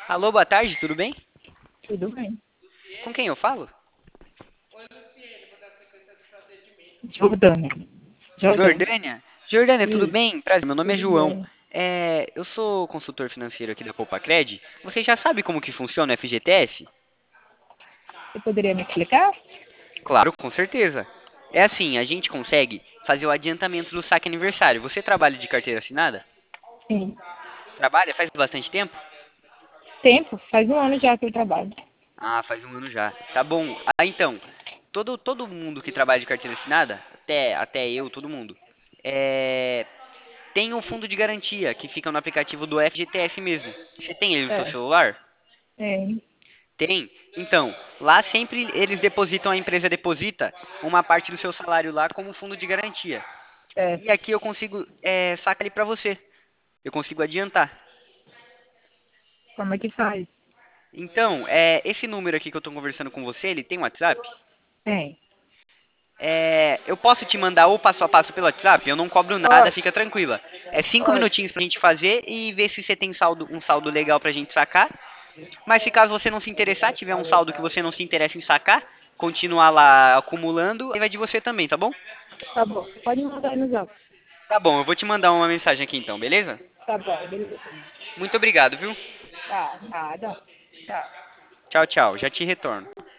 Alô, boa tarde, tudo bem? Tudo bem. Com quem eu falo? Jordânia. Jordânia. Jordânia? Jordânia, tudo Isso, bem? Prazer, meu nome é tudo João. bem. Eu sou consultor financeiro aqui da Poupacred. Você já sabe como que funciona o FGTS? Você poderia me explicar? Claro, com certeza. É assim, a gente consegue fazer o adiantamento do saque aniversário. Você trabalha de carteira assinada? Sim. Trabalha? Faz bastante tempo? Tempo? Faz um ano já que eu trabalho. Ah, faz um ano já. Tá bom. Então, todo mundo que trabalha de carteira assinada, até eu, todo mundo, é, tem um fundo de garantia que fica no aplicativo do FGTS mesmo. Você tem ele no seu É, celular? tem. Tem? Então, lá sempre eles depositam, a empresa deposita uma parte do seu salário lá como fundo de garantia. É. E aqui eu consigo sacar ele para você. Eu consigo adiantar. Como é que faz? Então, esse número aqui que eu estou conversando com você, ele tem WhatsApp? Tem. Eu posso te mandar o passo a passo pelo WhatsApp? Eu não cobro nada, Pode, fica tranquila. É 5 minutinhos pode. pra gente fazer e ver se você tem um saldo legal pra gente sacar. Mas se caso você não se interessar, tiver um saldo que você não se interessa em sacar, continuar lá acumulando, aí vai de você também, tá bom? Tá bom. Pode mandar aí no zap. Tá bom, eu vou te mandar uma mensagem aqui então, beleza? Tá bom, beleza. Muito obrigado, viu? Tá, nada. Tá. Tchau, tchau. Já te retorno.